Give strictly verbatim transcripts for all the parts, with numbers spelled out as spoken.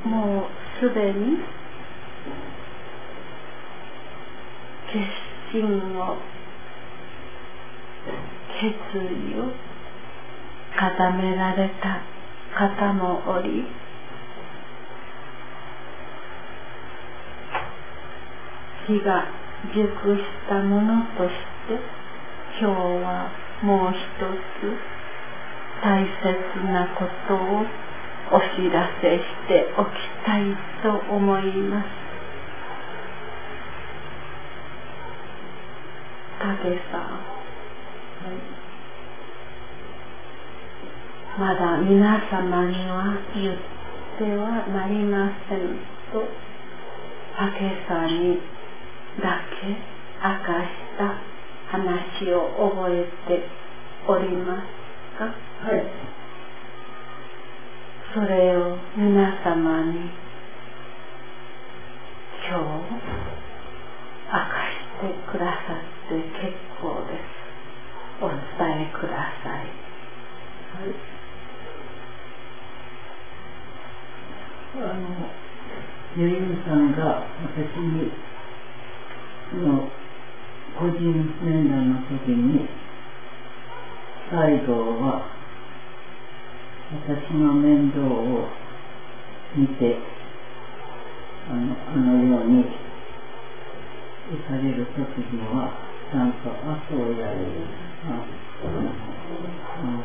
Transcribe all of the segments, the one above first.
もうすでに決心を決意を固められた方もおり、日が熟したものとして今日はもう一つ大切なことをお知らせしておきたいと思います。武さん、まだ皆様には言ってはなりませんと武さんにだけ明かした話を覚えておりますか？はい。それを皆様に今日明かしてくださって結構です。お伝えください。はい。 あのゆりみさんが私にの個人面談の時に、最後は私の面倒を見てあの、あのように行かれる時にはちゃんとあそうやるああ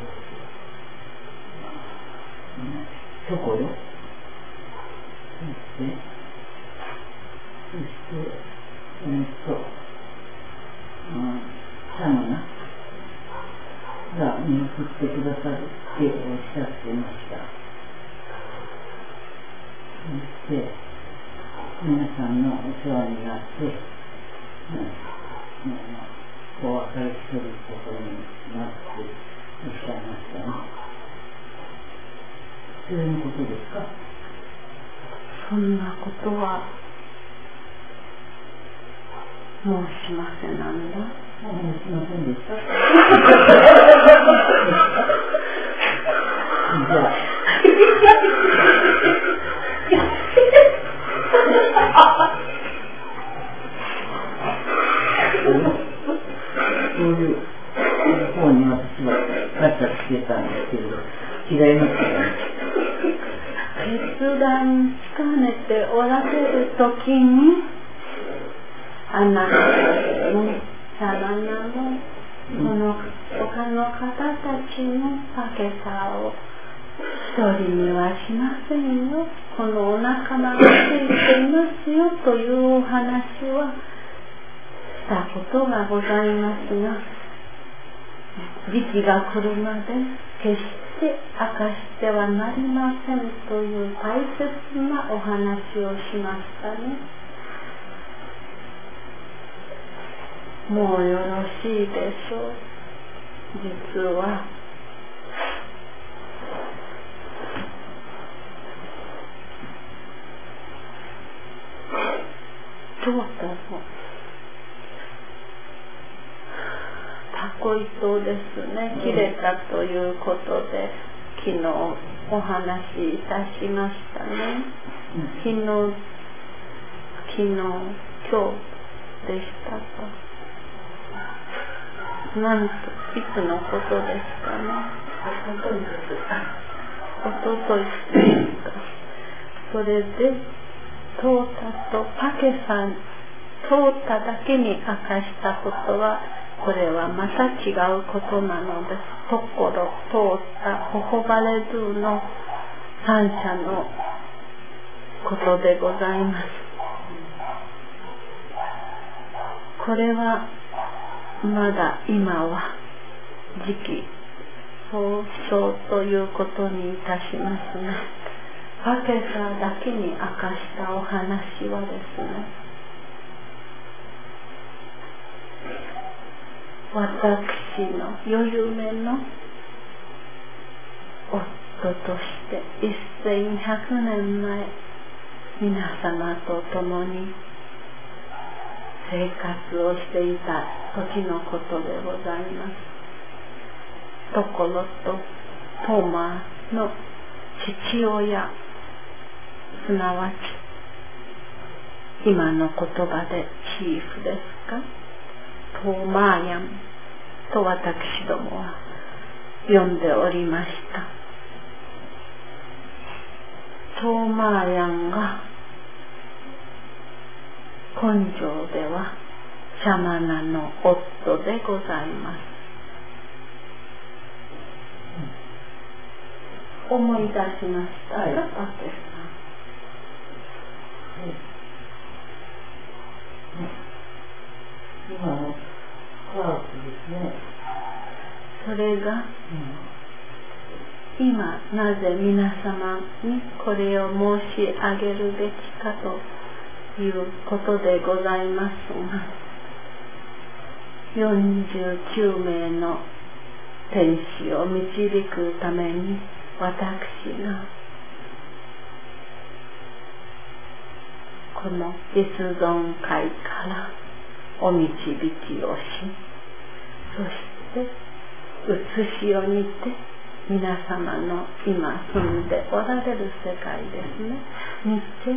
チョコよそしてそしてえー、っと、うん、サムナが見送ってくださるっておっしゃってました。そして皆さんのお世話になって、うん、お別れすることになっておっしゃいましたね。そういうことですか？ そんなことは申しません。なんだ？ 申しませんでした。じゃあそういう方に私は感謝してたんですけれど、違いますかね。 決断つかねておられるときに、あなたもサラナもこの他の方たちも武さを一人にはしませんよ、このお仲間がついていますよというお話はしたことがございますが、時期が来るまで決して明かしてはなりませんという大切なお話をしましたね。もうよろしいでしょう。実はトータのタコ糸ですね、切れたということで昨日お話しいたしましたね。昨日昨日今日でしたか。なんといつのことですかね。おとといです。おとといですか。それでトータとパケさん、トータだけに明かしたことはこれはまた違うことなのです。ところトータホホバレドゥの感謝のことでございます。これはまだ今は時期総称ということにいたしますが、パケサだけに明かしたお話はですね、私の余夢の夫としてせんひゃくねんまえ皆様と共に生活をしていた時のことでございます。ところとトマの父親すなわち今の言葉でチーフですか、トーマーヤンと私どもは呼んでおりました。トーマーヤンが根性ではシャマナの夫でございます。うん、思い出しましたか、はい、パテさん。 今の科学ですね。 それが、うん、今なぜ皆様にこれを申し上げるべきかということでございますが、よんじゅうきゅうめいの天使を導くために私がこの実存会からお導きをし、そしてうつしをにて皆様の今住んでおられる世界ですねにて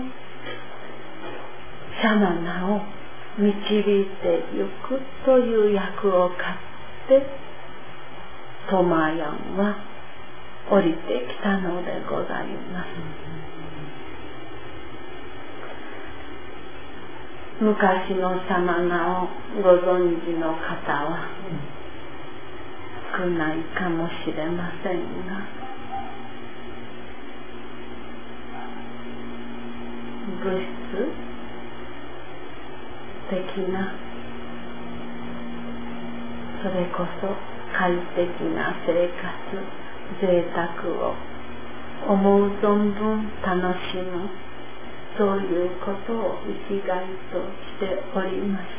シャマナを導いてゆくという役を買ってトマヤンは降りてきたのでございます。昔のシャマナをご存知の方は少ないかもしれませんが、物質的な、それこそ快適な生活、贅沢を思う存分楽しむ、そういうことを生きがいとしておりました。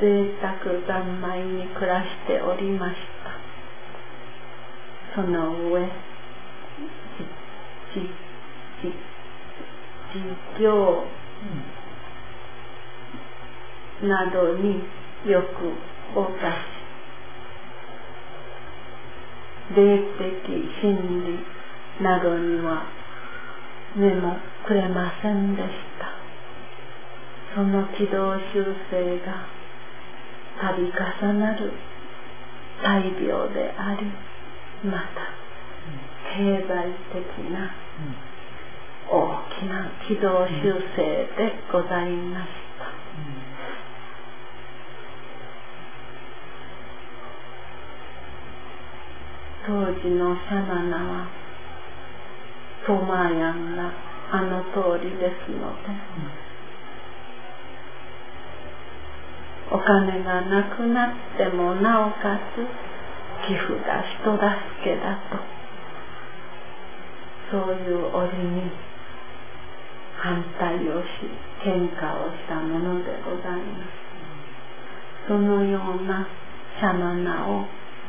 贅沢三昧に暮らしておりました。その上、じ、じ、事業などによくおたし、霊的真理などには目もくれませんでした。その軌道修正が度重なる大病であり、また経済的な大きな軌道修正でございました。当時のシャマナはトマヤンがあの通りですので、お金がなくなってもなおかつ寄付が人助けだと、そういう折に反対をし喧嘩をしたものでございます。そのようなシャマナを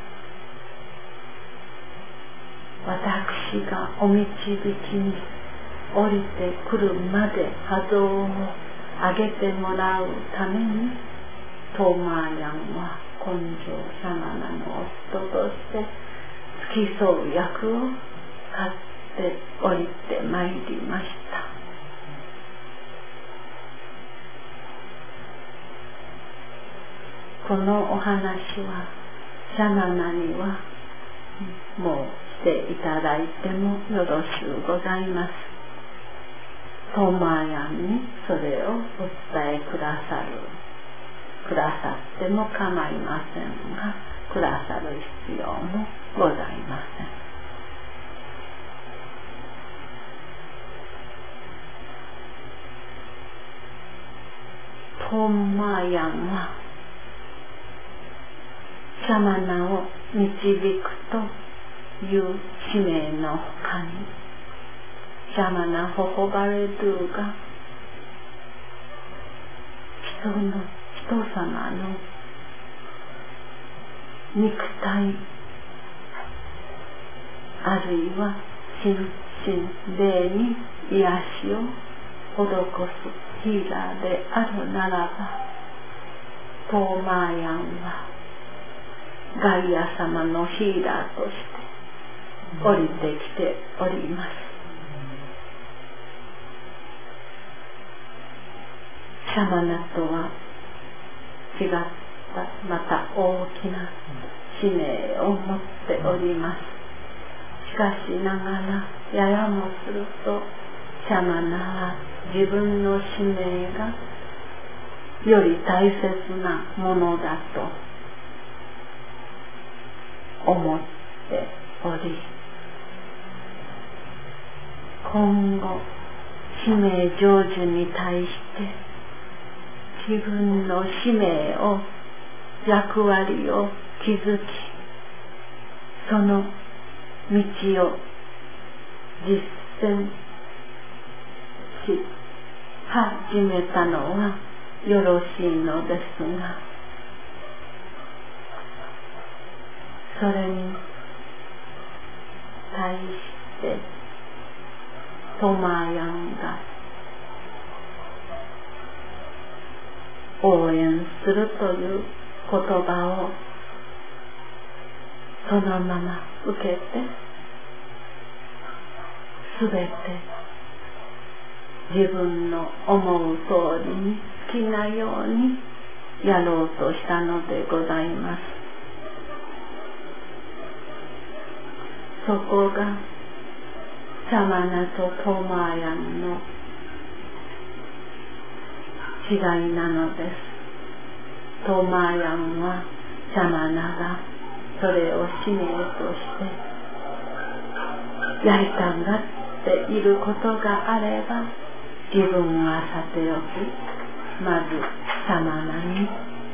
私がお導きに降りてくるまで波動を上げてもらうために、トーマーヤンは根性シャマナの夫として付き添う役を買って降りてまいりました。このお話はシャマナにはもうしていただいてもよろしゅうございます。トーマーヤンにそれをお伝えくださるくださっても構いませんが、くださる必要もございません。トーマーヤンはシャマナを導くという使命のほかに、シャマナ・ホホバレドゥが人の人様の肉体あるいは心身霊に癒しを施すヒーラーであるならば、トーマーヤンはガイア様のヒーラーとして降りてきております。シャマナとは違ったまた大きな使命を持っております。しかしながらややもするとシャマナは自分の使命がより大切なものだと思っており、今後使命成就に対して自分の使命を役割を築き、その道を実践し始めたのはよろしいのですが、それに対してトマヤンが応援するという言葉をそのまま受けて、すべて自分の思う通りに好きなようにやろうとしたのでございます。そこがシャマナとトマヤンの違いなのです。トマヤンはシャマナがそれを使命としてやりたがっていることがあれば、自分はさておき、まずシャマナに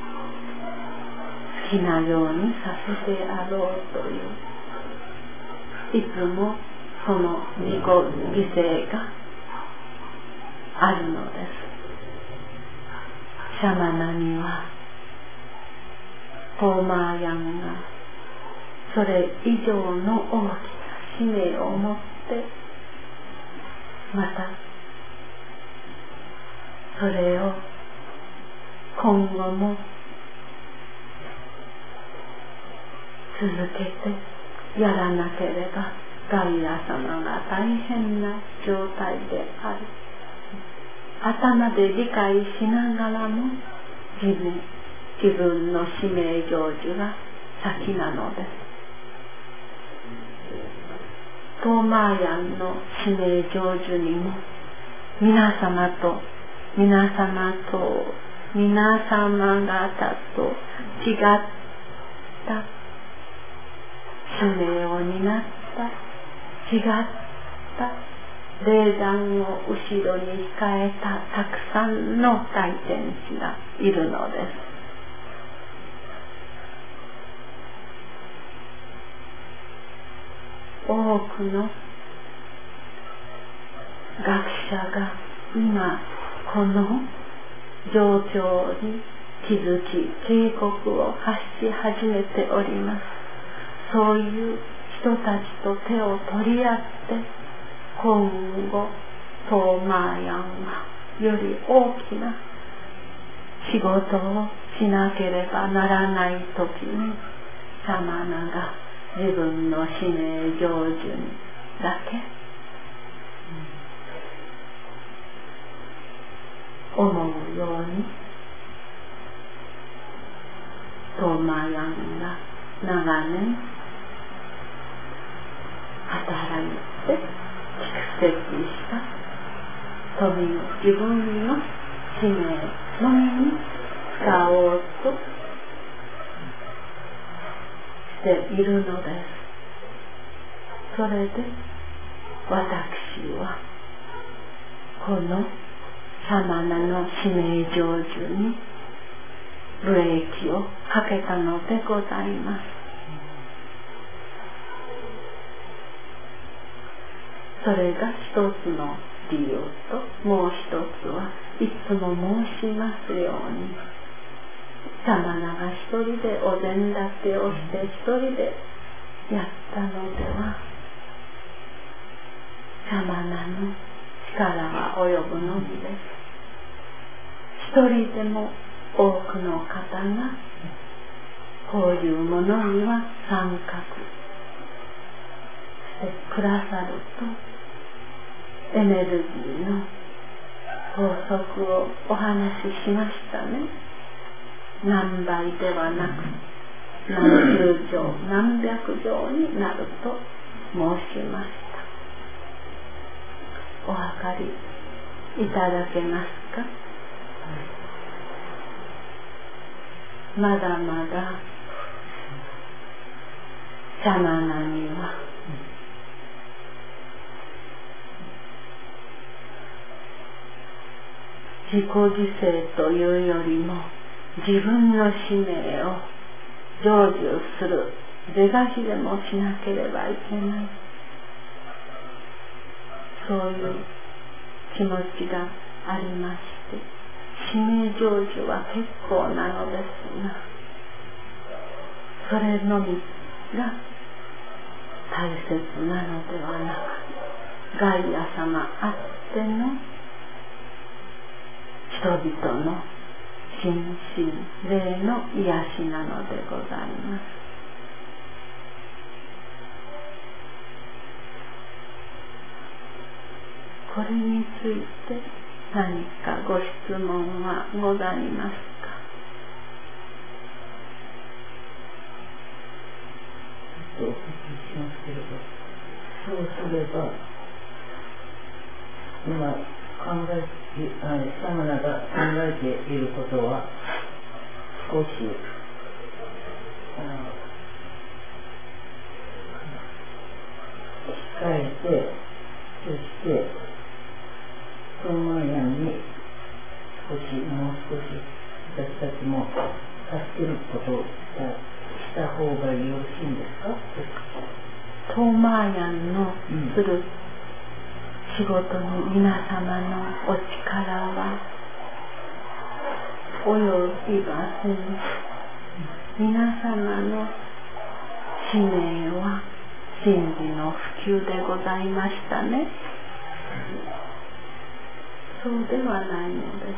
好きなようにさせてやろうという、いつもその自己犠牲があるのです。シャマナにはトーマーヤンがそれ以上の大きな使命を持って、またそれを今後も続けてやらなければガイア様が大変な状態である。頭で理解しながらも自分自分の使命成就が先なのです。トーマーヤンの使命成就にも皆様と皆様と皆様方と違った使命を担った違った霊団を後ろに控えたたくさんの大天使がいるのです。多くの学者が今この状況に気づき警告を発し始めております。そういう人たちと手を取り合って今後トーマーヤンはより大きな仕事をしなければならない時に、シャマナが自分の使命成就にだけ思うようにトーマーヤンが長年働いて蓄積した富を自分の使命のみに使おうとしているのです。それで私はこのシャマナの使命成就にブレーキをかけたのでございます。それが一つの理由と、もう一つはいつも申しますように、シャマナが一人でお膳立てをして一人でやったのでは、シャマナの力が及ぶのみです。一人でも多くの方がこういうものには参画ししてくださるとエネルギーの法則をお話ししましたね。何倍ではなく何十乗何百乗になると申しました。お分かりいただけますか？まだまだシャマナには自己犠牲というよりも自分の使命を成就する是が非でもしなければいけない、そういう気持ちがありまして、使命成就は結構なのですが、それのみが大切なのではなく、ガイア様あっての人々の心身霊の癒しなのでございます。これについて何かご質問はございますか？ お聞きしますけれど、そうすれば今考えて、シャマナが考えていることは少し控えて、そしてトーマヤンに少しもう少し私たちも助けることをした方がよろしいんですか？ トーマヤンのする、うん、仕事に皆様のお力は及びません。皆様の使命は真理の普及でございましたね。そうではないのです。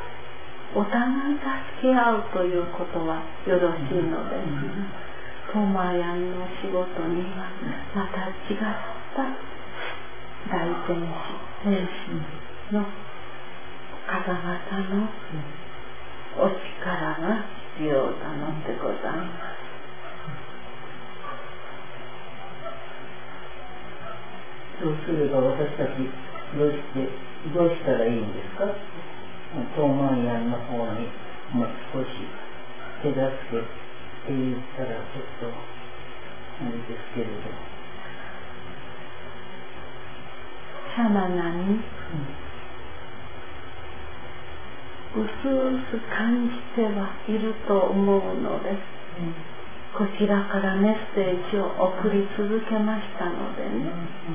お互い助け合うということはよろしいのです。トーマヤンの仕事にはまた違った大天使、天使の方々のお力が必要なのでございます。 そうすれば私たちどうしてどうしたらいいんですか？トーマンヤンの方にもう少し手助けって言ったらちょっとあれですけれど、 シャマナにうすうす感じてはいると思うのです、うん、こちらからメッセージを送り続けましたのでね、うんうん、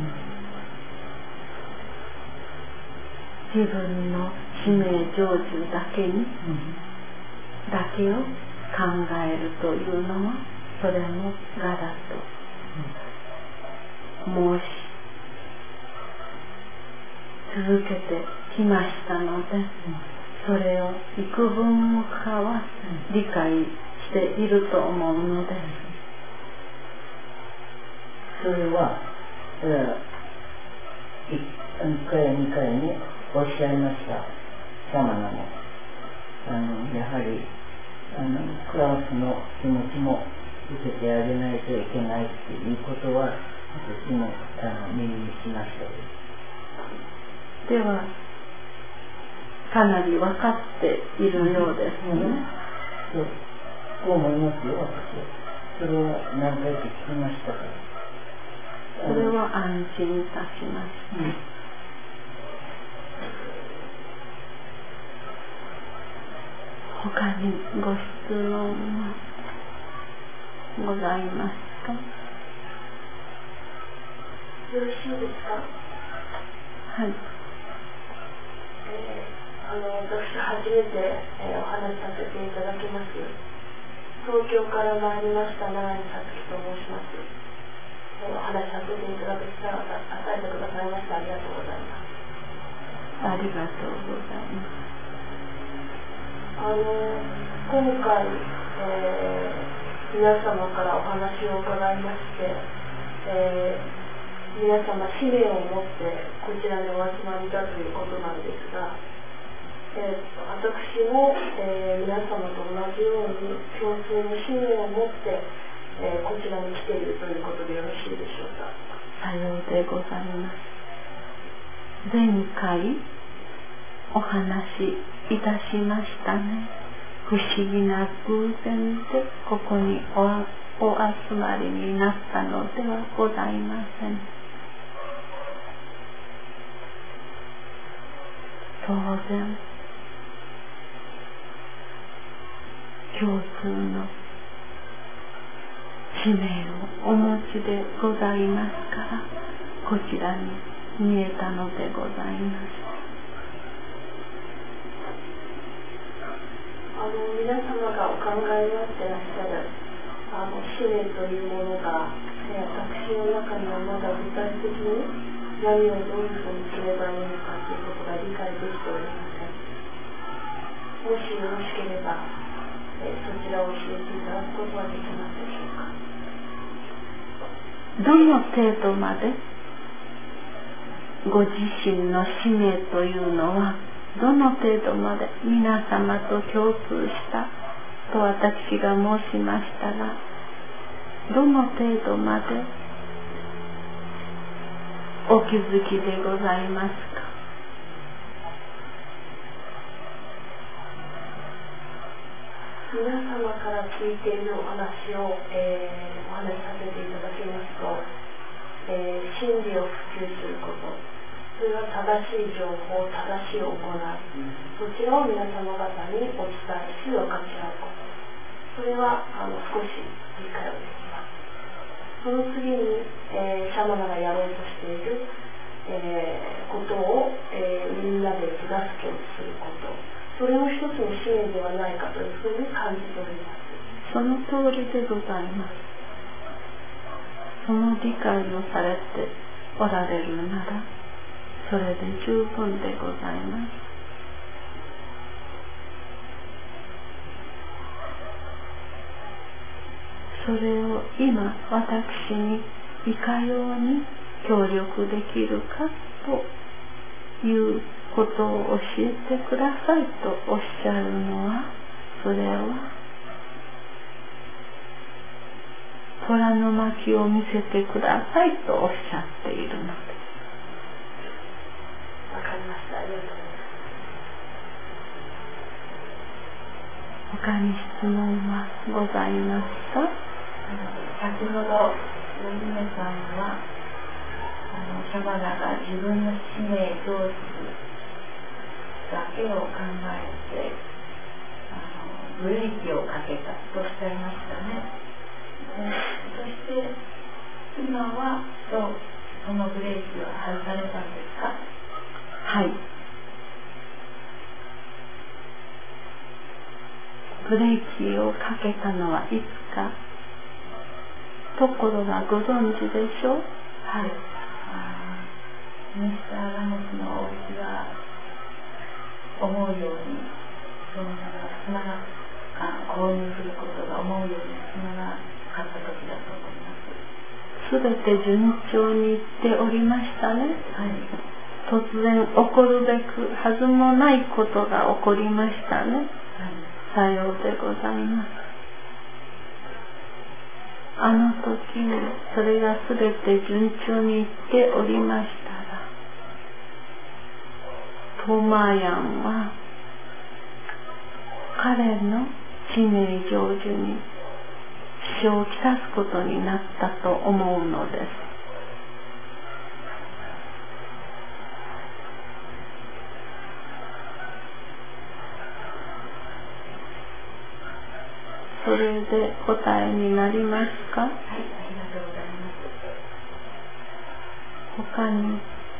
自分の使命成就だけに、うん、だけを考えるというのはそれも我だと申し続けてきましたので、それを幾分かは理解していると思うのです。 それは、えー、いっかいやにかいにおっしゃいました。シャマナもあのやはりあのクラウスの気持ちも受けてあげないといけないということは私もあの耳にしました。 ではかなり分かっているようですね、うん、 そうそう思いますよ。私それは何回か聞きましたから、 それは安心いたします、うん、他にご質問はございますか？ よろしいですか？ はい。 えー、あの私初めて、えー、お話しさせていただきます。東京から参りました奈良さつきと申します。えー、お話しさせていただく機会を与えてくださいましてありがとうございます。 ありがとうございます。 あの今回、えー、皆様からお話を伺いまして、えー、 皆様使命を持ってこちらにお集まりだということなんですが、えー、私も、えー、皆様と同じように共通の使命を持って、えー、こちらに来ているということでよろしいでしょうか。 さようでございます。前回お話しいたしましたね。不思議な偶然でここに お, お集まりになったのではございません。当然共通の使命をお持ちでございますからこちらに見えたのでございます。 あの皆様がお考えになってらっしゃるあの使命というものが、えー、私の中にはまだ具体的に何をどういうふうにすればいいのかということが理解できておりません。もしよろしければ、えー、そちらを教えていただくことはできますでしょうか。 どの程度までご自身の使命というのはどの程度まで皆様と共通したと私が申しましたら、どの程度までお気づきでございますか。 皆様から聞いているお話を、えー、お話しさせていただきますと、えー、真理を普及すること、それは正しい情報、正しい行い、そちらを皆様方にお伝えし分かち合うこと、それはあの少し理解をできます。その次に、えー、シャマナがやろうとしている、えー、ことを、えー、みんなで手助けをすること、それを一つの使命ではないかというふうに感じております。 その通りでございます。その理解をされておられるならそれで十分でございます。それを今私にいかように協力できるかということを教えてくださいとおっしゃるのは、それは虎の巻を見せてくださいとおっしゃっているのです。 わかりました。ありがとうございます。 他に質問はございますか。 先ほどヨジメさんはあのシャバナが自分の使命上司だけを考えてあのブレーキをかけたとおっしゃいましたね。そして今はそうそのブレーキは外されたんですか。 はい。ブレーキをかけたのはいつかところがご存知でしょう。 はい。ミスター・ラモスのお家が思うようにその進まな購入することが思うように進まなかった時だと思います。 すべて順調にいっておりましたね。 はい。 突然起こるべくはずもないことが起こりましたね。はい、さようでございます。あの時にそれがすべて順調にいっておりましたら、トマヤンは彼の使命成就に支障をきたすことになったと思うのです。それで答えになりますか。はい、ありがとうございます。 他に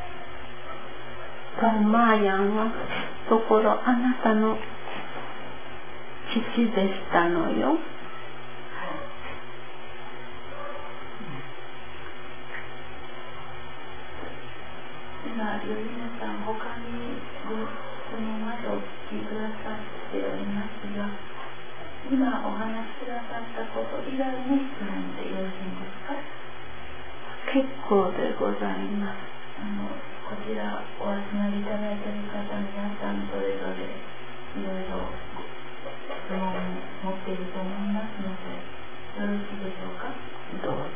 トマーヤンはところあなたの父でしたのよ。はい。 今、ヨジネさん、他にご質問までお聞きくださっておりますが、今お話しくださったこと以外に質問でよろしいんですか。 結構でございます。 あのこちらお集まりいただいている方皆さんそれぞれいろいろ質問を持っていると思いますのでよろしいでしょうか。 どうぞ。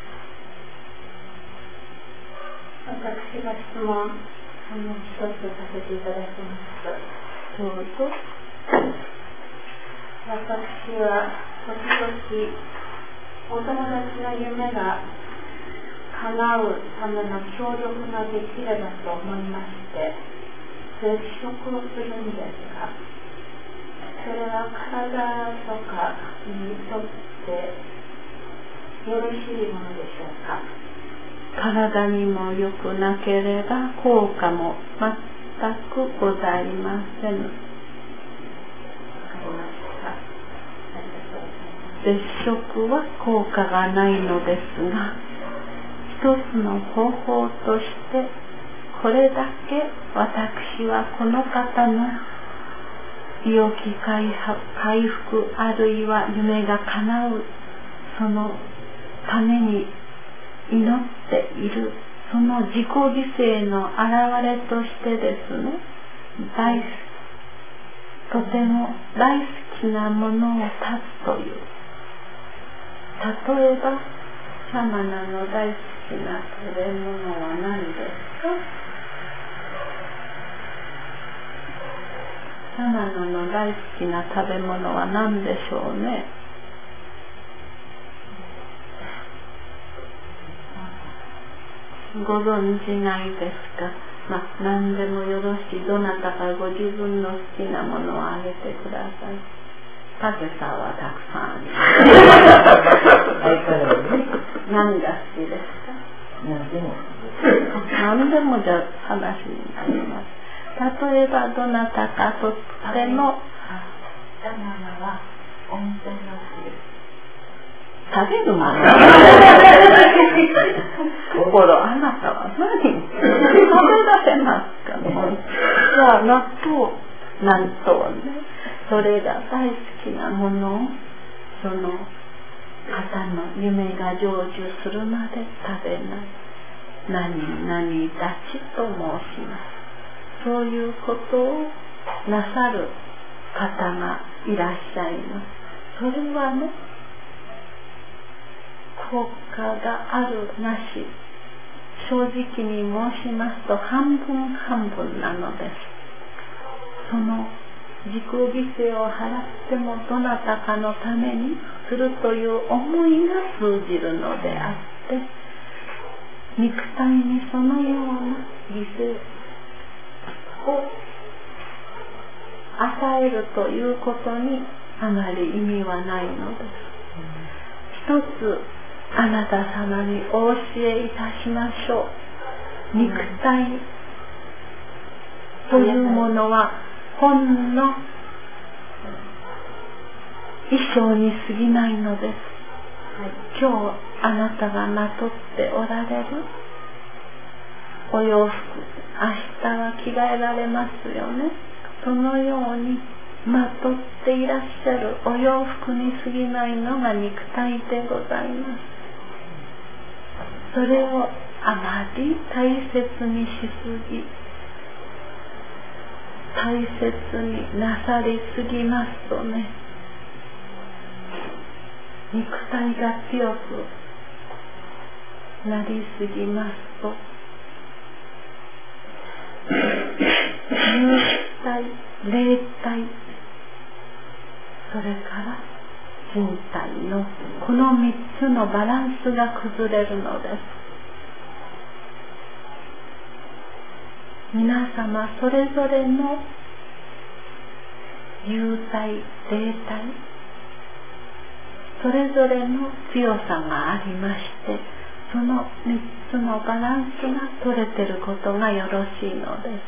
私が質問あの一つさせていただきます。どうぞ。私は時々お友達の夢が叶うための協力ができればと思いまして接触をするんですが、それは体とかにとってよろしいものでしょうか。体にも良くなければ効果も全くございません。接触は効果がないのですが、一つの方法としてこれだけ私はこの方の病気回復あるいは夢が叶うそのために祈っているその自己犠牲の表れとしてですね、大とても大好きなものを断つという、例えばシャマナの大好きな食べ物は何ですか。シャマナの大好きな食べ物は何でしょうね。ご存じないですか。まあ何でもよろしい。どなたかご自分の好きなものをあげてください。たけさんはたくさんあります何が好きですか。 何でも何でもじゃ話になります。例えばどなたかとってもシャマナは温泉が好きです。 食べるもの心、あなたは何食べられますかね。じゃあ納豆納豆ね、それが大好きなものをその方の夢が成就するまで食べない。何々立ちと申します。そういうことをなさる方がいらっしゃいます。それはね、効果があるなし、正直に申しますと半分半分なのです。その自己犠牲を払ってもどなたかのためにするという思いが通じるのであって、肉体にそのような犠牲を与えるということにあまり意味はないのです。一つあなた様にお教えいたしましょう。肉体というものはほんの衣装に過ぎないのです。今日あなたがまとっておられるお洋服、明日は着替えられますよね。そのようにまとっていらっしゃるお洋服に過ぎないのが肉体でございます。それをあまり大切にしすぎ、大切になさりすぎますとね、肉体が強くなりすぎますと、肉体、霊体、それから身体のこのみっつのバランスが崩れるのです。皆様それぞれの幽体、霊体、それぞれの強さがありまして、そのみっつのバランスが取れていることがよろしいのです。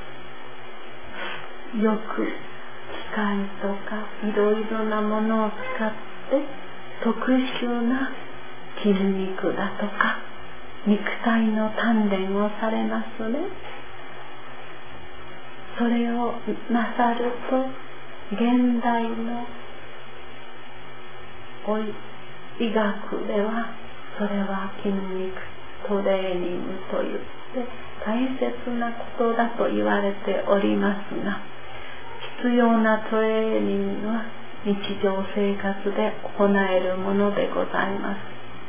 よく機械とかいろいろなものを使って特殊な筋肉だとか肉体の鍛錬をされますね。それをなさると現代の医学ではそれは筋肉とトレーニングといって大切なことだと言われておりますが、必要なトレーニングは日常生活で行えるものでございます。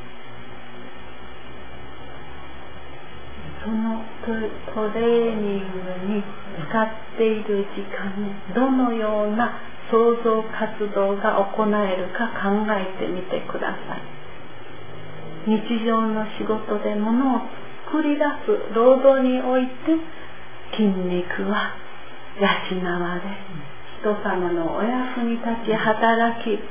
そのトレーニングに使っている時間、どのような創造活動が行えるか考えてみてください。日常の仕事で物を作り出す労働において筋肉は養われ、人様のお役に立ち働き、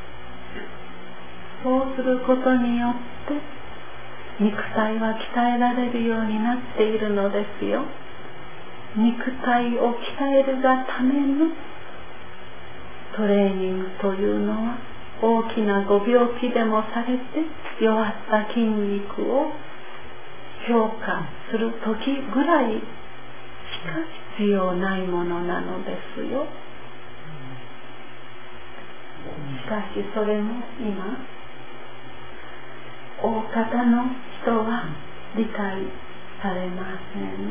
そうすることによって肉体は鍛えられるようになっているのですよ。肉体を鍛えるがためのトレーニングというのは、大きなご病気でもされて弱った筋肉を強化する時ぐらいしか必要ないものなのですよ。しかしそれも今大方の人は理解されません。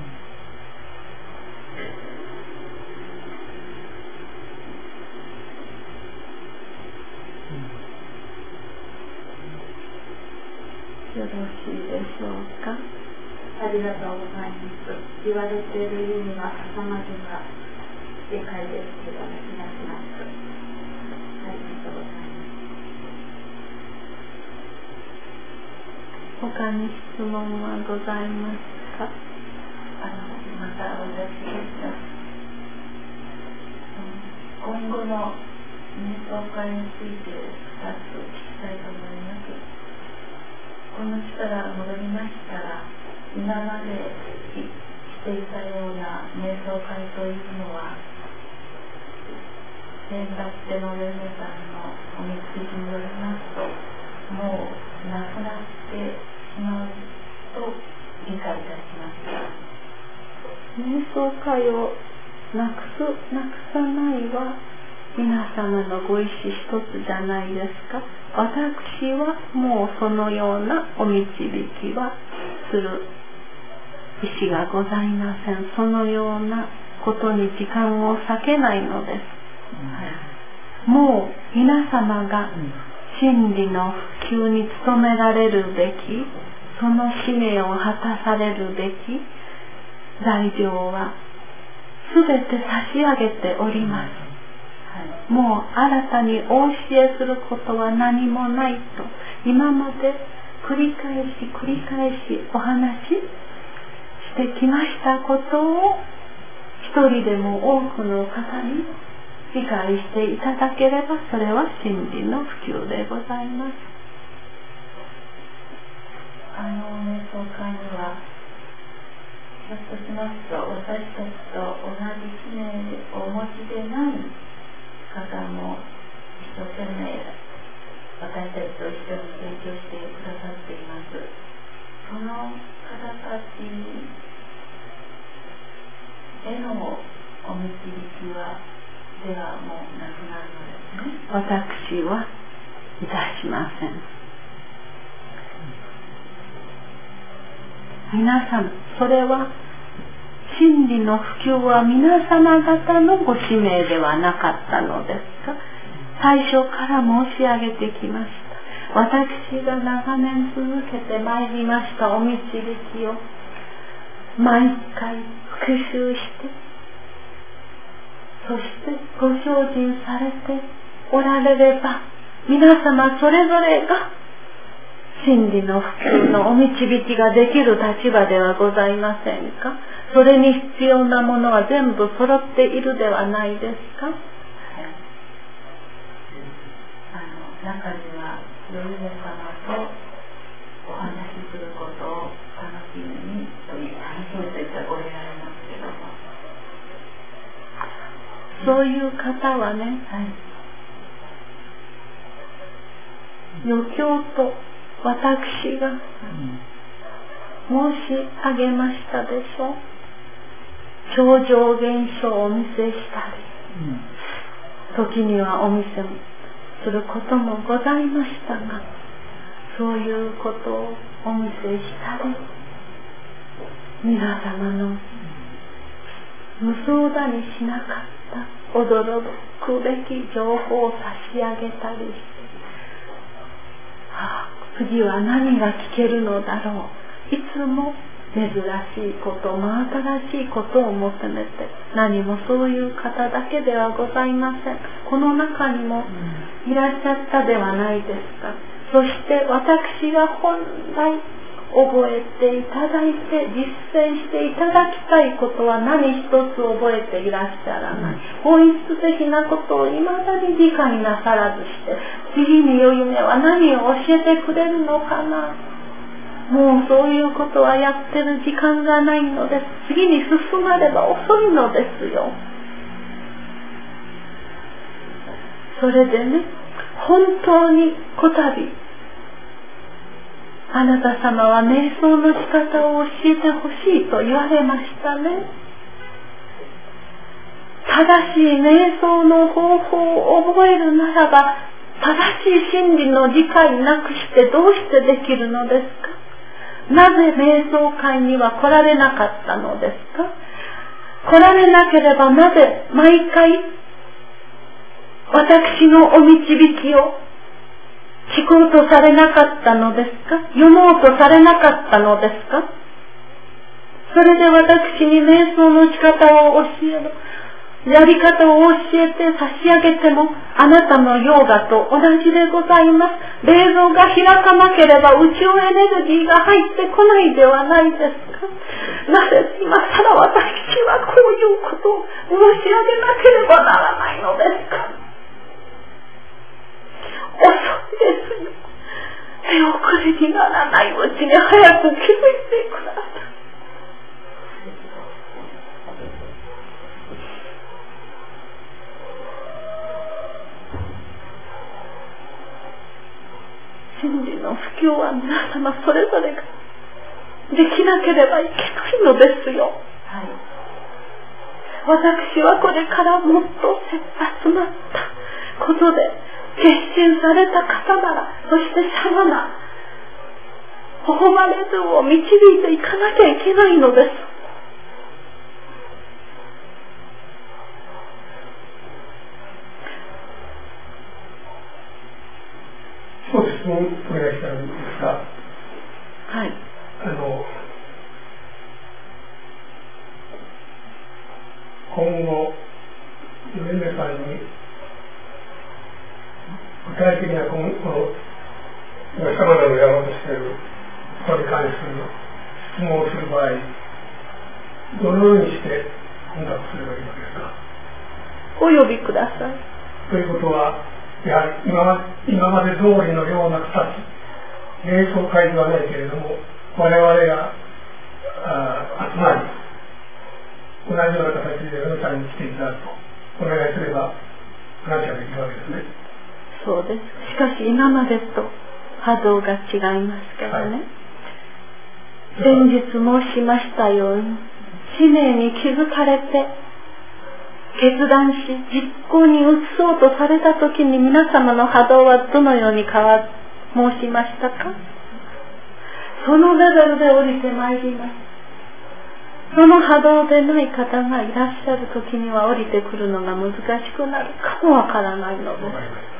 よろしいでしょうか。 ありがとうございます。言われている意味は頭では理解ですけども、気がします。ありがとうございます。 他に質問はございますか。 あのまた私が今後の瞑想会についてふたつ聞きたいと思います。この地から戻りましたら、今までしていたような瞑想会というのは、先だってのレネさんのお導きによりますと、もうなくなってしまうと理解いたしました。 瞑想会をなくす、なくさないは皆様のご意志一つじゃないですか。私はもうそのようなお導きはする意思がございません。そのようなことに時間を割けないのです、うん、もう皆様が真理の普及に努められるべき、その使命を果たされるべき材料はすべて差し上げております。もう新たにお教えすることは何もないと、今まで繰り返し繰り返しお話ししてきましたことを、一人でも多くの方に理解していただければ、それは真理の普及でございます。 あの瞑想会にはひょっとしますと、私たちと同じ使命をお持ちでない方も一生懸命私たちと一緒に勉強してくださっています。その方たちへのお導きはではもうなくなるのですね。 私はいたしません。皆さん、それは真理の普及は皆様方のご使命ではなかったのですか。最初から申し上げてきました。私が長年続けてまいりましたお導きを毎回復習して、そしてご精進されておられれば、皆様それぞれが真理の普及のお導きができる立場ではございませんか。それに必要なものは全部揃っているではないですか。はい、 あの中にはヨルネ様とお話しすることを楽しみにという楽しみといったらおられますけども、 そういう方はね、はい、余興と私が申し上げましたでしょう。超常現象をお見せしたり、うん、時にはお見せすることもございましたが、そういうことをお見せしたり、皆様の無相談にしなかった驚くべき情報を差し上げたりして、ああ、次は何が聞けるのだろう。いつも珍しいこと、真新しいことを求めて、何もそういう方だけではございません。この中にもいらっしゃったではないですか。そして私が本来覚えていただいて実践していただきたいことは何一つ覚えていらっしゃらない。本質的なことを未だに理解なさらずして、次に良い夢は何を教えてくれるのかな。もうそういうことはやってる時間がないのです。次に進まれば遅いのですよ。それでね、本当にこたびあなた様は瞑想の仕方を教えてほしいと言われましたね。正しい瞑想の方法を覚えるならば、正しい真理の理解なくしてどうしてできるのですか。なぜ瞑想会には来られなかったのですか。来られなければなぜ毎回私のお導きを聞こうとされなかったのですか。読もうとされなかったのですか。それで私に瞑想の仕方を教える、やり方を教えて差し上げても、あなたのヨーガと同じでございます。霊像が開かなければ宇宙エネルギーが入ってこないではないですか。なぜ今さら私はこういうことを申し上げなければならないのですか。遅いですよ。手遅れにならないうちに早く気づいてください。真理の布教は皆様それぞれができなければいけないのですよ。はい、私はこれからもっと切羽詰まったことで決心された方なら、そしてシャマナ、ホホマレズを導いていかなきゃいけないのです。 そうですね、お願いしたいんですが、 はい。 あの、今後、ヨネメさんに、具体的なこの、この、今、さまざまなやろうとしていることに関する質問をする場合、どのようにしてコンタクトすればいいのですか。 お呼びください。 ということは、やはり今ま今まで通りのような形、瞑想会ではないけれども、我々があ集まり、同じような形でヨネさんに来ていただくとお願いすれば話ができるわけですね。 そうです。しかし今までと波動が違いますからね。はい、先日申しましたように、使命に気づかれて決断し実行に移そうとされたときに、皆様の波動はどのように変わ申しましたか。そのレベルで降りてまいります。その波動でない方がいらっしゃるときには降りてくるのが難しくなるかもわからないのです。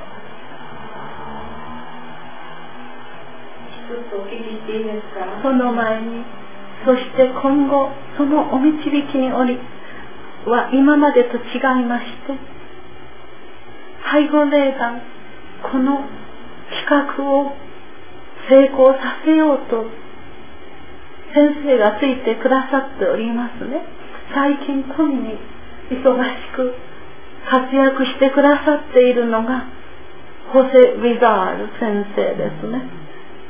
ちょっとお聞きしていいですか。その前に、そして今後そのお導きにおりは今までと違いまして、背後霊団この企画を成功させようと先生がついてくださっておりますね。最近富に忙しく活躍してくださっているのがホセ・ビザール先生ですね。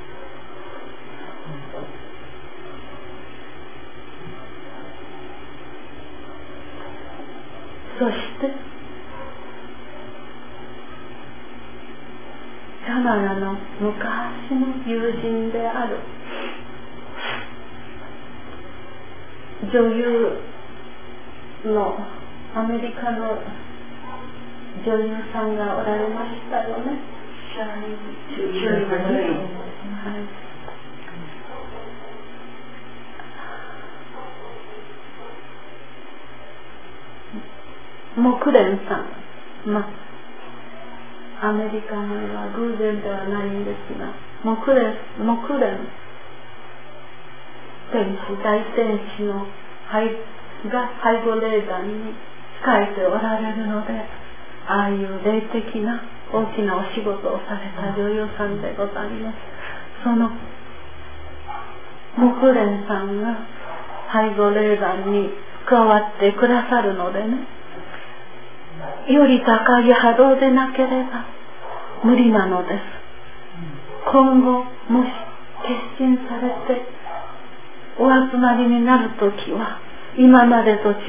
そしてシャマナの昔の友人である女優のアメリカの女優さんがおられましたよね。シャーリー・シューリー・はい、 木蓮さん、まあアメリカには偶然ではないんですが、木蓮木蓮天使大天使の背が背後霊団に仕えておられるので、ああいう霊的な大きなお仕事をされた女優さんでございます。その木蓮さんが背後霊団に加わってくださるのでね、より高い波動でなければ無理なのです。今後もし決心されてお集まりになるときは、今までと違って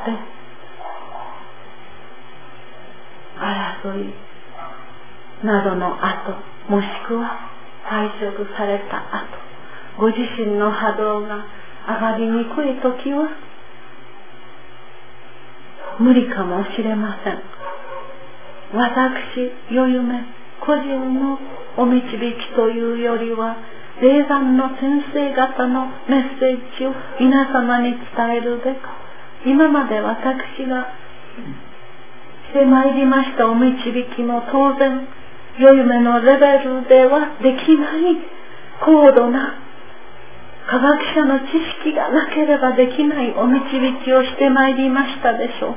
争いなどの後、もしくは退職された後、ご自身の波動が上がりにくいときは無理かもしれません。私、よゆめ個人のお導きというよりは、霊団の先生方のメッセージを皆様に伝えるべく、今まで私がしてまいりましたお導きも当然、よゆめのレベルではできない高度な科学者の知識がなければできないお導きをしてまいりましたでしょう。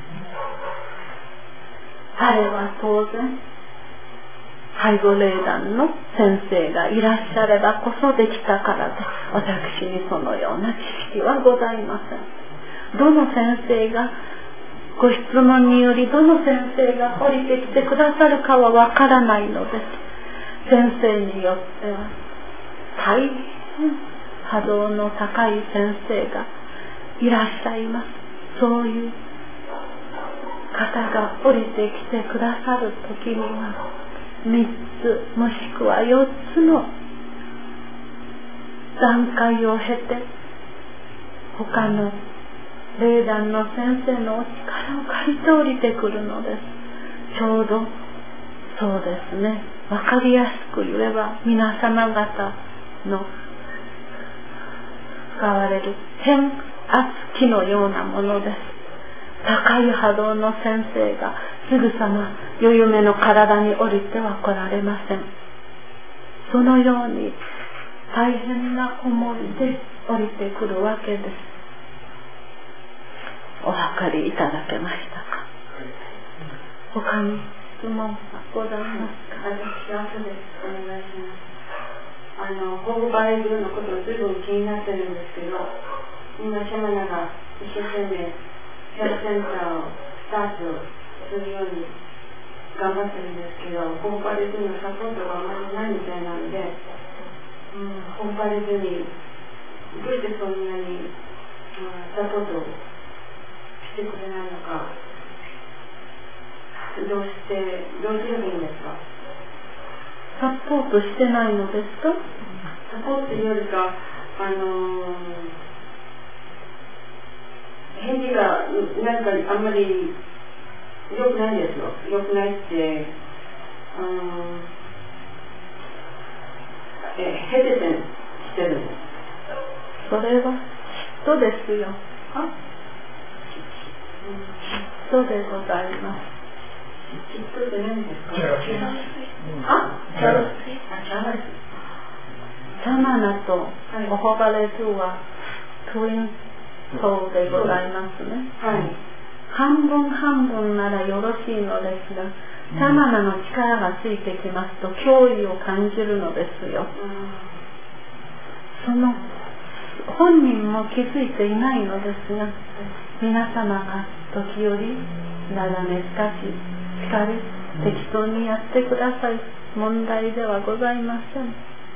あれは当然、背後霊団の先生がいらっしゃればこそできたからで、私にそのような知識はございません。どの先生がご質問によりどの先生が降りてきてくださるかはわからないのです。先生によっては大変波動の高い先生がいらっしゃいます。そういう方が降りてきてくださるときには、みっつもしくはよっつの段階を経て、他の霊団の先生のお力を借りて降りてくるのです。ちょうどそうですね、わかりやすく言えば、皆様方の使われる変圧器のようなものです。高い波動の先生がすぐさまよゆめの体に降りては来られません。そのように大変な思いで降りてくるわけです。お分かりいただけましたか？他に質問がございますか？ 私は後でお願いします。あのホームバレーのことをずいぶん気になってるんですけど、今シャマナが一生懸命ヘアセンターをスタートするように頑張ってるんですけど、ホームバレーのサポートがあまりないみたいなので、うん、ホームバレーにどうしてそんなに、うん、サポートしてくれないのか、どうしてどうすればいいんですか？ サポートしてないのですか？ サポートよりか、あのー返事がなんかあんまり良くないんですよ。良くないって、あのえヘテテンしてるんです。 それは嫉妬ですよ。 あ、 嫉妬でございます。 嫉妬って何ですか？ あ、 チャラス。あ、チャラス。 シャマナとオホバレズはトゥインそうでございますね。 はい。 半分半分ならよろしいのですが、シャマナの力がついてきますと脅威を感じるのですよ。うん、その本人も気づいていないのですが、皆様が時折なだめしかししかり適当にやってください問題ではございません。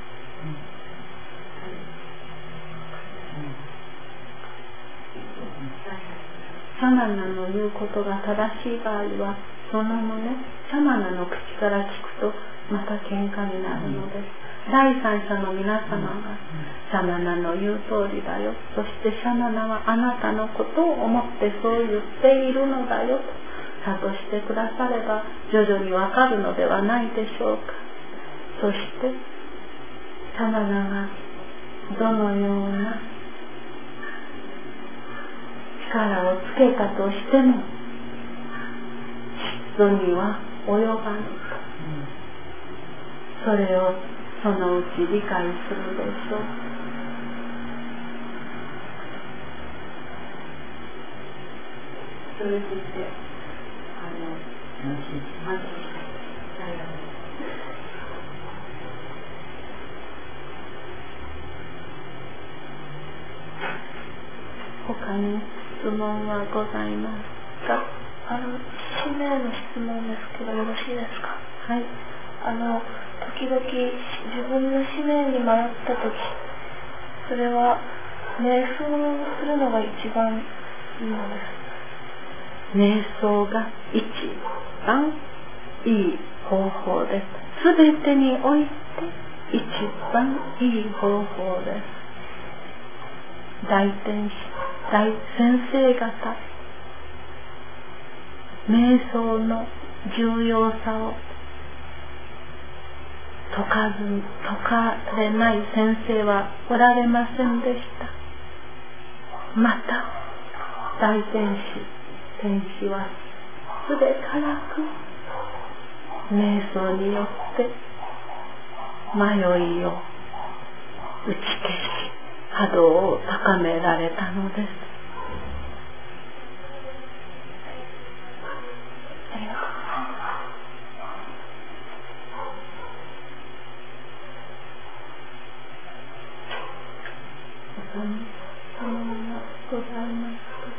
シャマナの言うことが正しい場合は、その旨シャマナの口から聞くとまた喧嘩になるのです。第三者の皆様がシャマナの言う通りだよ、そしてシャマナはあなたのことを思ってそう言っているのだよと諭してくだされば徐々にわかるのではないでしょうか。そしてシャマナがどのような力をつけたとしても、 度には及ばぬと、それをそのうち理解するでしょう。それについてあの安心したい。他に質問はございますか？ あの使命の質問ですけどよろしいですか？ はい。 あの時々自分の使命に迷った時、それは瞑想をするのが一番いいのです。 瞑想が一番いい方法です。すべてにおいて一番いい方法です。大天使、大先生方、瞑想の重要さを説かず、説かれない先生はおられませんでした。また大天使、天使はすべからく瞑想によって迷いを打ち消し、波動を高められたのです。 ありがとうございます。 他に質問がございますか？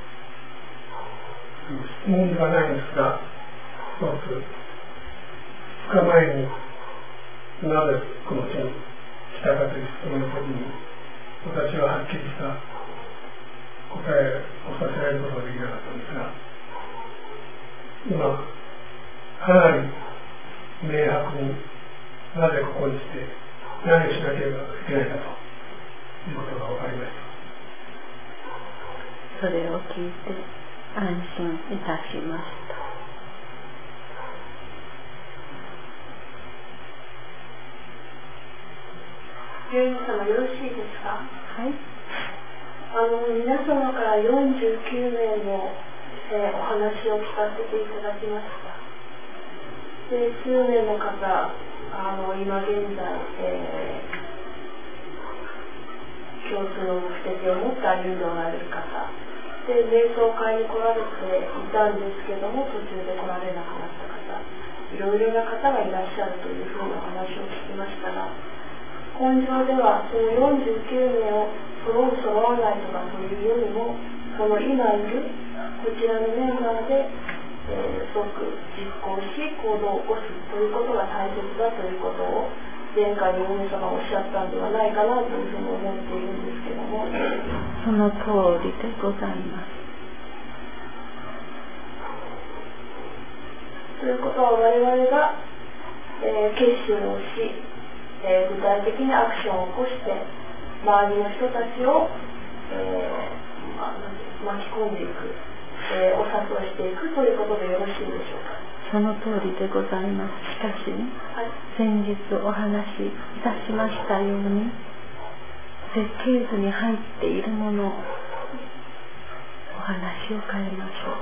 質問ではないんですが、一つ、ふつかまえになぜこの地に来たかという質問の時に、私ははっきりした答えをさせられることができなかったんですが、今、かなり明白になぜここに来て何をしなければいけないかということが分かりました。 それを聞いて安心いたしました。 ユーミ様よろしいですか？ はい。 あの皆様からよんじゅうきゅうめいの、えー、お話を聞かせていただきました。で、数名の方、あの今現在、えー、共通の目的を持って歩んでおられる方で、瞑想会に来られていたんですけども、途中で来られなくなった方、いろいろな方がいらっしゃるというふうなお話を聞きましたが、根性ではそのよんじゅうきゅうめいを揃う揃わないとかそういうよりも、この今いるこちらのメンバーで、えー、即実行し行動を起こすということが大切だということを前回に皆様おっしゃったんではないかなというふうに思っているんですけども、 その通りでございます。 ということは我々が、えー、決心をし、えー、具体的にアクションを起こして周りの人たちを、えーまあ、巻き込んでいく、えー、お誘いしていくということでよろしいでしょうか。 その通りでございます。しかしね、はい、先日お話しいたしましたように、設計図に入っているものをお話を変えましょ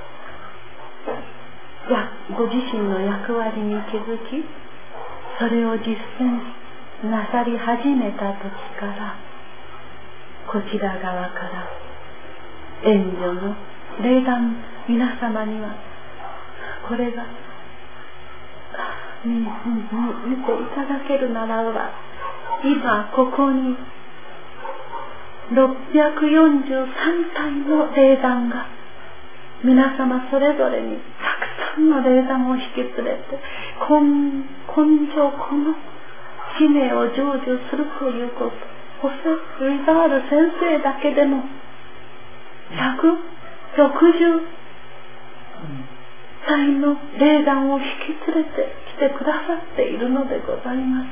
う。やご自身の役割に気づき、それを実践なさり始めた時から、こちら側から援助の霊願、皆様にはこれが見、見、見ていただけるならば、今ここにろっぴゃくよんじゅうさんたいの霊願が皆様それぞれにたくさんの霊願を引き連れて根性この使命を成就するということ、ホセ・ルイザール先生だけでもひゃくろくじゅうたいの霊願を引き連れてきてくださっているのでございます。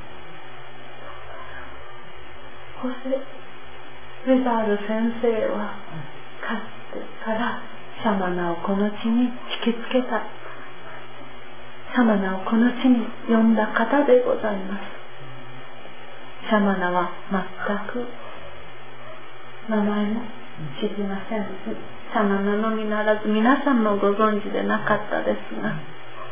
ホセ・ルイザール先生はかつてからシャマナをこの地に引きつけた、シャマナをこの地に呼んだ方でございます。シャマナは全く名前も知りません。様のみならず皆さんもご存知でなかったですが、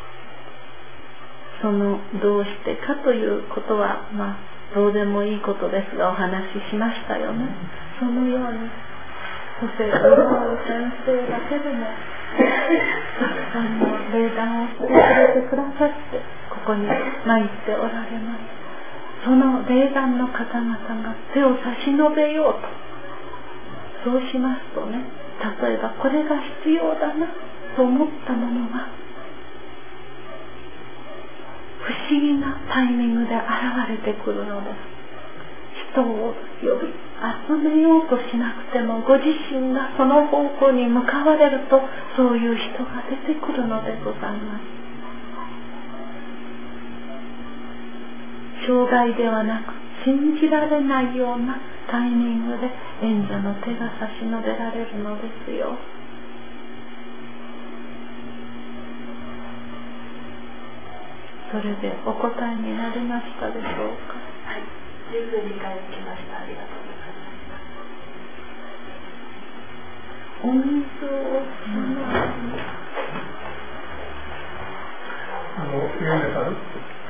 そのどうしてかということはまあどうでもいいことですがお話ししましたよね。そのようにそしてルノール先生だけでもたくさんの霊談をしてくれてくださってここに参っておられます。その霊談の方々が手を差し伸べようと、そうしますとね、例えばこれが必要だなと思ったものが不思議なタイミングで現れてくるのです。人を呼び集めようとしなくてもご自身がその方向に向かわれるとそういう人が出てくるのでございます。障害ではなく信じられないようなタイミングで演者の手が差し伸べられるのですよ。それでお答えになりましたでしょうか。 はい、十分理解できました。ありがとうございます。 お水をあの読んでたる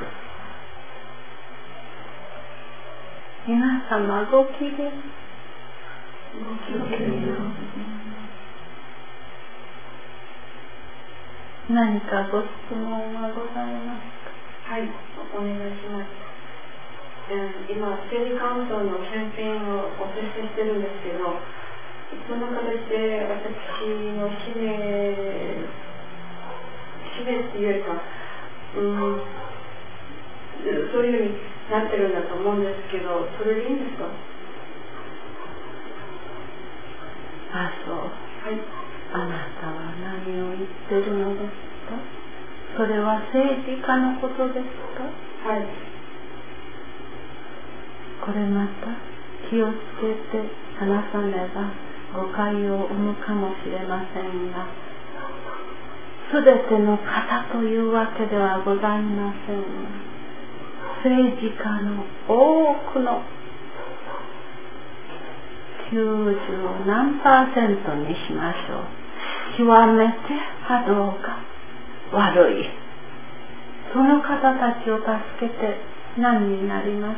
皆様ごきげん。ごきげんよう。何かご質問はございますか。 はい、お願いします。今、生理カウントのキャンペーンをお手伝いしてるんですけど、その形で私の使命、使命っていうよりか、うん、そういうふうになってるんだと思うんですけど、それでいいんですか？ あ、そう。はい。あなたは何を言ってるのですか？それは政治家のことですか？ はい。 これまた気をつけて話さねば誤解を生むかもしれませんが、すべての方というわけではございません。政治家の多くのきゅうじゅうなんパーセントにしましょう。極めて波動が悪い。その方たちを助けて何になります？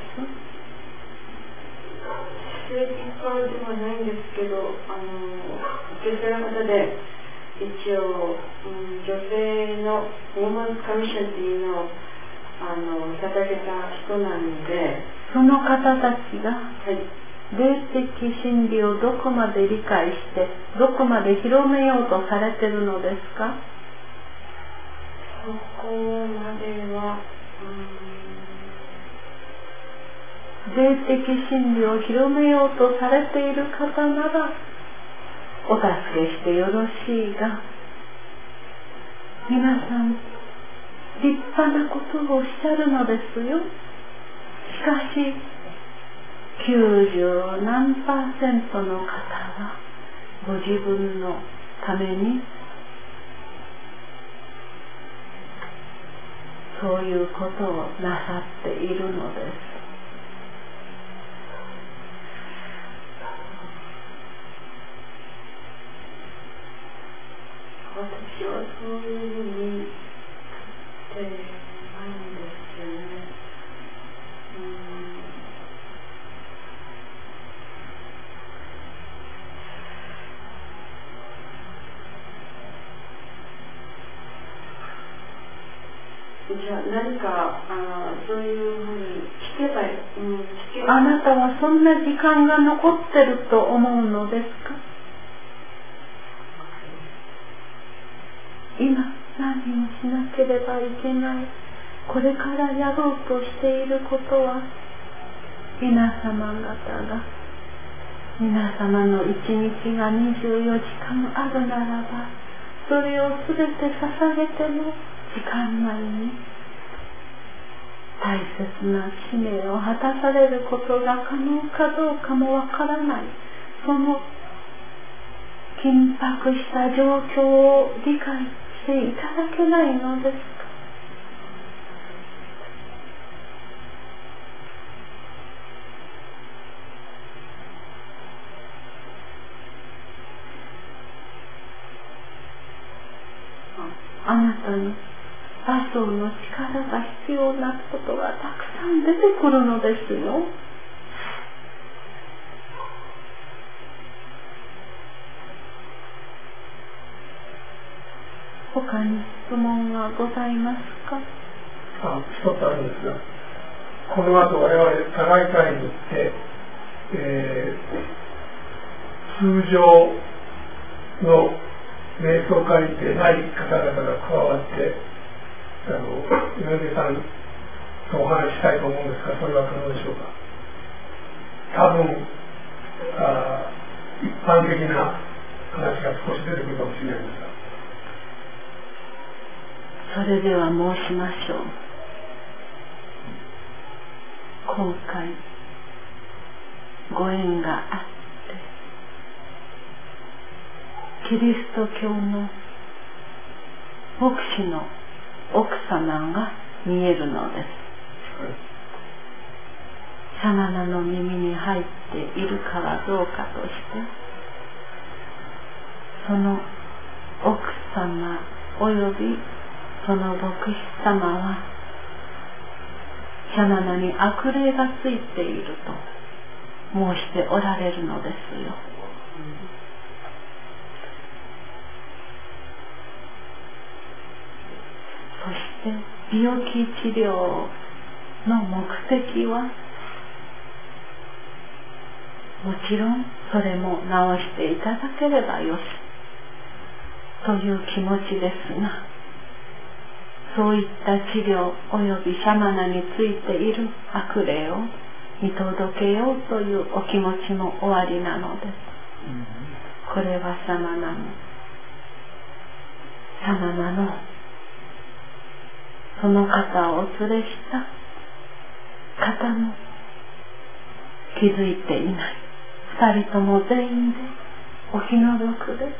政治家ではないんですけど、あの女性の方で一応、うん、女性のウォーマンズカミッションっていうのをあの捧げた人なので、 その方たちが、 はい、 霊的真理をどこまで理解してどこまで広めようとされてるのですか？ そこまでは、 うん、霊的真理を広めようとされている方ならお助けしてよろしいが、皆さん立派なことをおっしゃるのですよ。しかしきゅうじゅうなんパーセントの方はご自分のためにそういうことをなさっているのです。 私はそういうふうに言ってないんですよね。じゃあ何かあそういうふうに聞けば、うん、聞けばあなたはそんな時間が残ってると思うのですか？今何をしなければいけない、これからやろうとしていることは、皆様方が皆様の一日がにじゅうよじかんあるならば、それをすべて捧げても時間内に大切な使命を果たされることが可能かどうかもわからない、その緊迫した状況を理解していただけないのですか？ あなたに場所の力が必要なことがたくさん出てくるのですよ。他に質問はございますか？ あ、一つあるんですが、この後我々互い会に行って、えー、通常の瞑想会にてない方々が加わって、あの井上さんとお話ししたいと思うんですが、それは可能でしょうか？多分あ一般的な話が少し出てくるかもしれないんですが。 それでは申しましょう。今回ご縁があってキリスト教の牧師の奥様が見えるのです。シャマナの耳に入っているかはどうかとして、その奥様およびその牧師様はシャマナに悪霊がついていると申しておられるのですよ。そして病気治療の目的はもちろんそれも治していただければよしという気持ちですが、そういった治療およびシャマナについている悪霊を見届けようというお気持ちもおありなのです。これはシャマナのシャマナのその方をお連れした方も気づいていない二人とも全員でお気の毒です。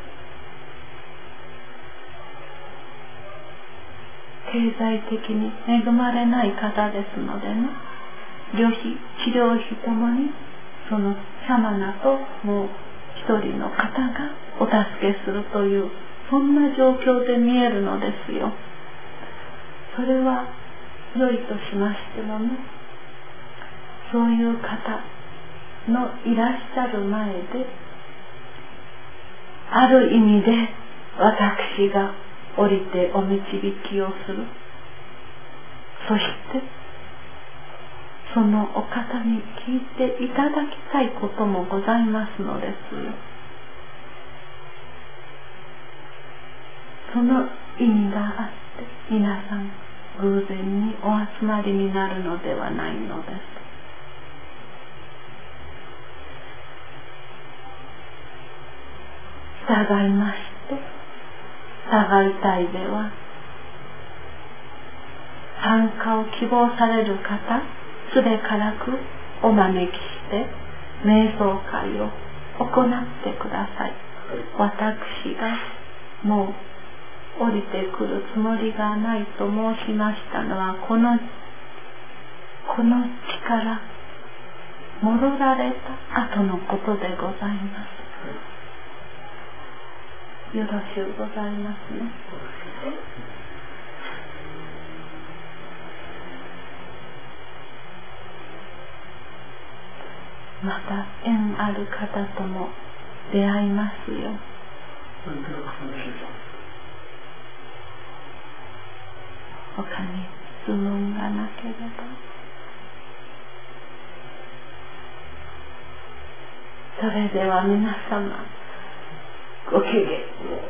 経済的に恵まれない方ですのでね、療費、治療費ともにそのシャマナともう一人の方がお助けするというそんな状況で見えるのですよ。それは良いとしましてもね、そういう方のいらっしゃる前である意味で私が降りてお導きをする。そしてそのお方に聞いていただきたいこともございますのです。その意味があって皆さん偶然にお集まりになるのではないのです。従いまして従いたいでは参加を希望される方すべからくお招きして瞑想会を行ってください。私がもう降りてくるつもりがないと申しましたのはこのこの地から戻られた後のことでございます。よろしゅうございますね。また縁ある方とも出会いますよ。他に質問がなければ。それでは皆様ごきげんよう。